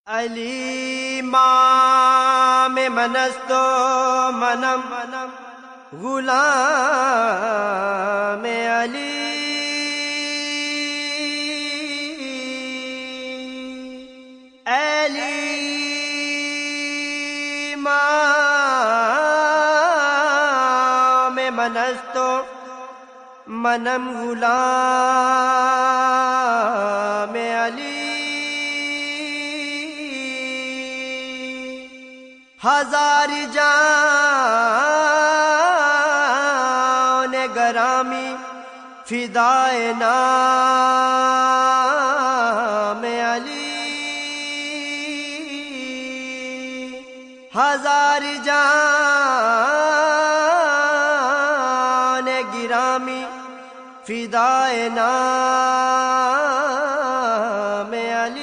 अली माम मनस्तो मनम गुलाम अली अली माम मनस्तो मनम गुलाम अली हजार जान गरामी फिदाए नाम अली हजार जान गिरामी फिदाए नाम अली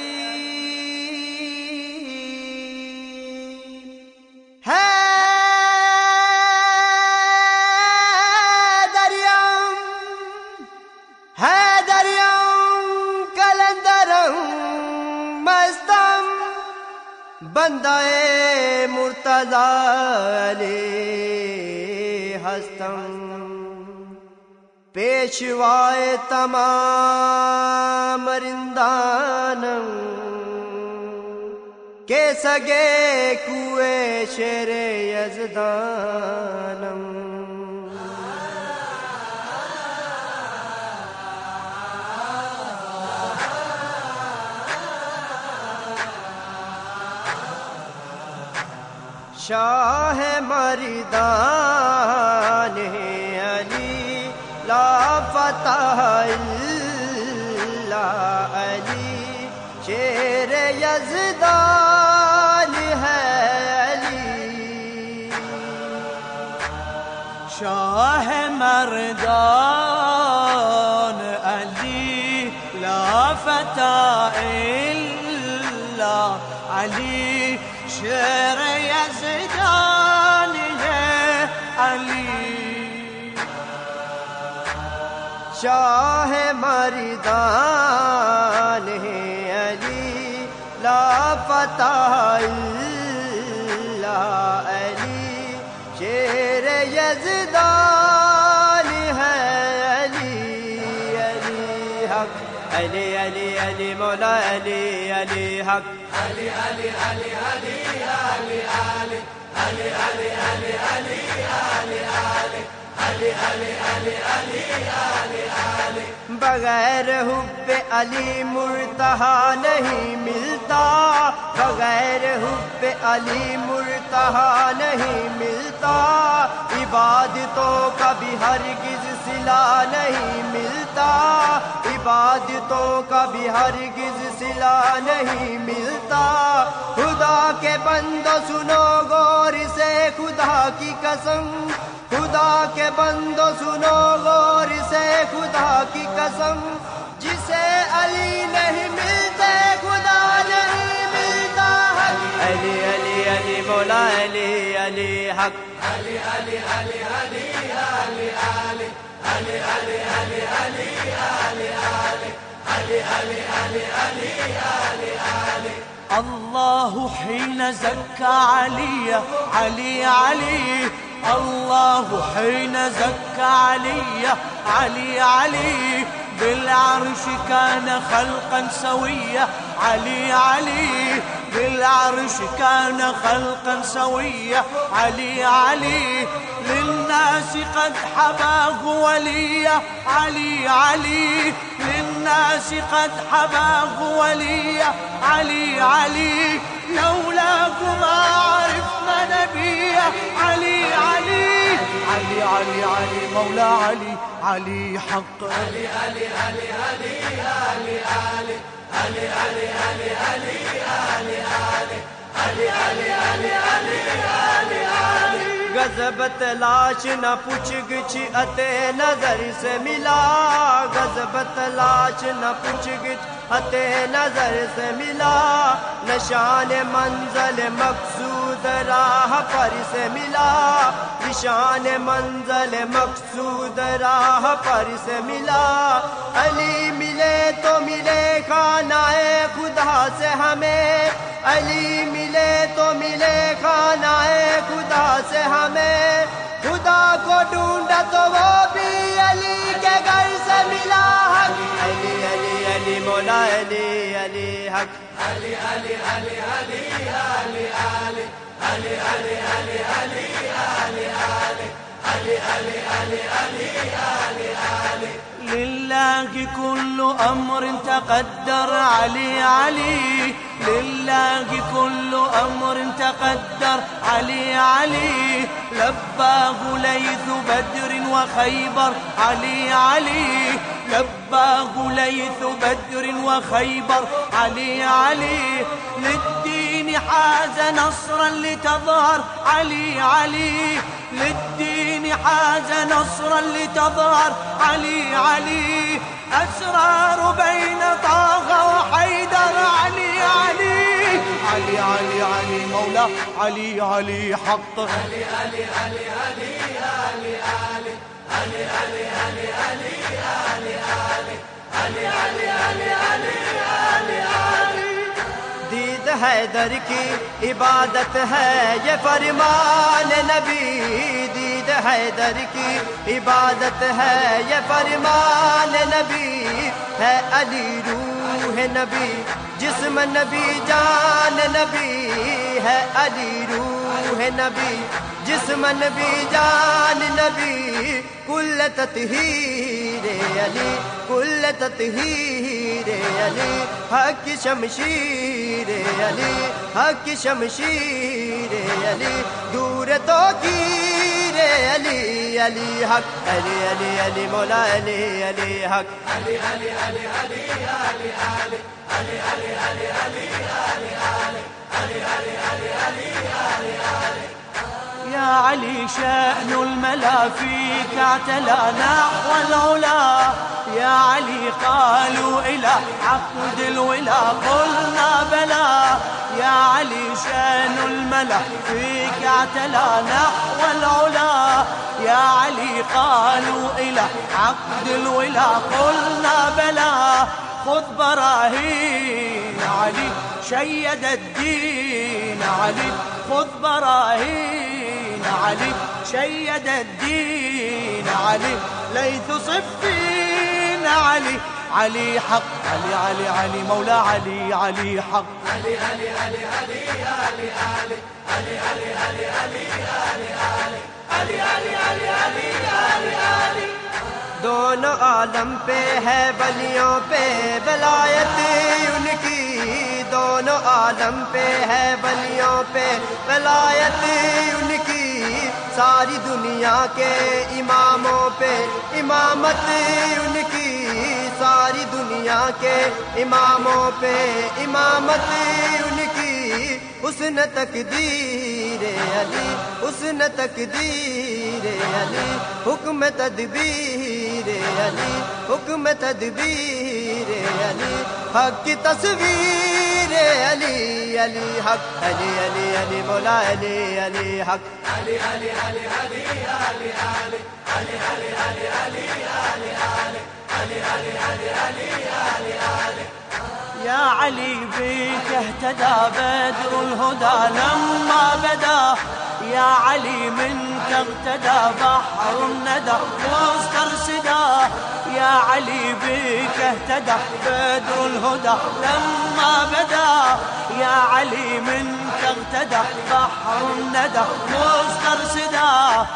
बंदाए मुर्तज़ा अलैहि हस्तम पेशवाए तमाम रिंदानम के सगे कुए शेरे यज़दानम शाह मर्दान अली ला फतह इल्ला अली शेर यज़दान है अली शाह मर्दान अली ला फतह इल्ला अली शेर यज़दान है अली शाह मर्दान अली ला फतह इल्ला अली शेर यज़दान है अली अली हक अली अली अली मौला अली अली हक अली अली अली अली अली अली अली अली अली अली अली अली अली अली अली अली अली बगैर हुब्बे अली मुर्तहा नहीं मिलता बगैर हुब्बे अली मुर्तहा नहीं मिलता इबादतों का भी हरगिज़ सिला नहीं मिलता इबादतों का भी हरगिज़ सिला नहीं मिलता खुदा के बंदो सुनो गौर से खुदा की कसम खुदा के बंदो सुनो गौर से खुदा की कसम जिसे अली नहीं मिलते खुदा नहीं मिलता हक अली अली अली मौला अली अली हक अली अली अली अली अली अली अली अली अली अली अली अली अली अली अली अली अली الله حين زكى علي علي علي الله حين زكى علي علي علي بالعرش كان خلقا سويا علي علي بالعرش كان خلقا سويا علي علي للناس قد حباه وليا علي علي للناس قد حباه وليا علي علي لولاك ما عرفنا نبيا علي علي علي علي علي مولى علي علي حق علي علي علي علي علي علي علي علي علي علي علي علي علي علي علي علي علي गज़ब तलाश न पूछ गिछ अते नजर से मिला गज़ब तलाश न पूछ गिछ अते नजर से मिला निशान मंज़िल मक़सूद राह पर से मिला निशान मंज़िल मक़सूद राह पर से मिला अली मिले तो मिले खानाए खुदा से हमें अली मिले तो मिले खानाए खुदा से हमें, खुदा को ढूंढा तो वो भी अली के घर से मिला हक। अली अली अली मौला अली अली हक। अली अली अली अली अली अली अली अली अली अली अली अली अली अली अली अली अली। लिल्लाहि कुल्लु अम्रिन तक़द्दर अली अली, लिल्लाहि कुल्लु अम्रिन तक़द्दर अली अली। लब्बाहु लैथ बद्र व खैबर अली अली, लब्बाहु लैथ बद्र व खैबर अली अली। लिद्दीन हाज नصرا لتظهر علي علي، للدين حاز نصرا لتظهر علي علي. أسرار بين طه وحيدر علي علي، علي علي علي مولى علي علي حق. علي علي علي علي علي علي علي علي علي علي علي علي علي علي علي علي علي. दीद हैदर की इबादत है ये फरमान नबी, दीद हैदर की इबादत है ये फरमान नबी। है अली रूह नबी जिस्म नबी जान नबी, है अली रूह नबी जिस्म नबी जान नबी। कुल तत्हीर अली कुल तत्हीर अली, हक शमशीर अली हक शमशीर अली। दूर तो गिर अली अली हक। अली अली अली मौला अली अली हक। अली अली अली अली अली अली अली अली अली अली अली अली अली अली अली अली अली। يا علي شأن الملا فيك اعتلى نحو العلا، يا علي قالوا إلى عقد الولا قلنا بلى. يا علي شأن الملا فيك اعتلى نحو العلا، يا علي قالوا إلى عقد الولا قلنا بلى. خذ براهين علي شيد الدين علي، خذ براهين علي شيد الدين علي. ليث صفين علي علي حق. علي علي علي مولى علي علي حق. علي علي علي علي علي علي علي علي علي علي علي علي علي علي علي علي علي. दोनों आलम पे है बलियों पे वलायत उनकी, दोनों आलम पे है बलियों पे वलायत उनकी। सारी दुनिया के इमामों पे इमामत उनकी, सारी दुनिया के इमामों पे इमामत उनकी। हुस्न तकदीर अली हुस्न तकदीर अली, हुक्म तदबीर अली हुक्म तदबीर अली। हक की तस्वीर अली अली हक। अली अली अली मौला अली अली हक। अली अली अली अली अली अली अली अली अली अली अली अली अली अली अली अली अली। يا علي بك اهتدى بدر الهدى لما بدا، يا علي منك اغتدى بحر الندى واسترسدا. يا علي بك اهتدى بدر الهدى لما بدا، يا علي منك اغتدى بحر الندى واسترسدا.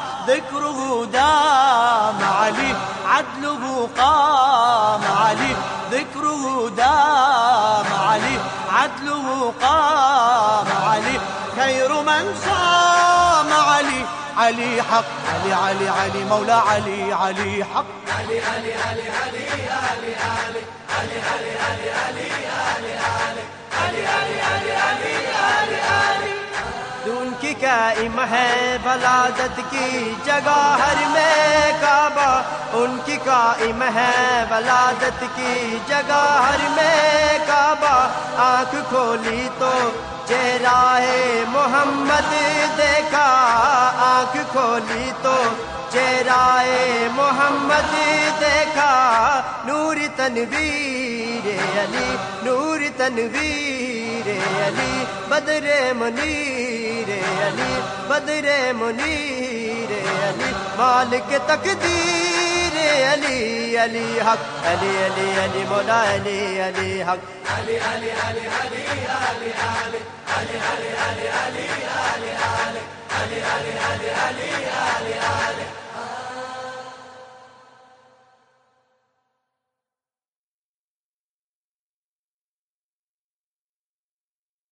ذكره دام علي عدله قام علي، ذكره دام علي عدله قام علي. خير من صام علي علي حق. علي علي علي مولى علي علي حق. علي علي علي علي علي علي علي علي علي علي علي علي علي علي علي علي علي. उनकी कायम है वलादत की जगह हर में काबा, उनकी कायम है वलादत की जगह हर में काबा। आँख खोली तो चेहरा-ए मोहम्मद देखा, आँख खोली तो चेहरा-ए मोहम्मद देखा। नूर तनवीर अली नूर तनवीर अली बदरे मुनीरे अली बदरे मुनीरे अली मालिक तकदीर अली अली हक अली अली अली मौला अली अली हक अली अली अली अली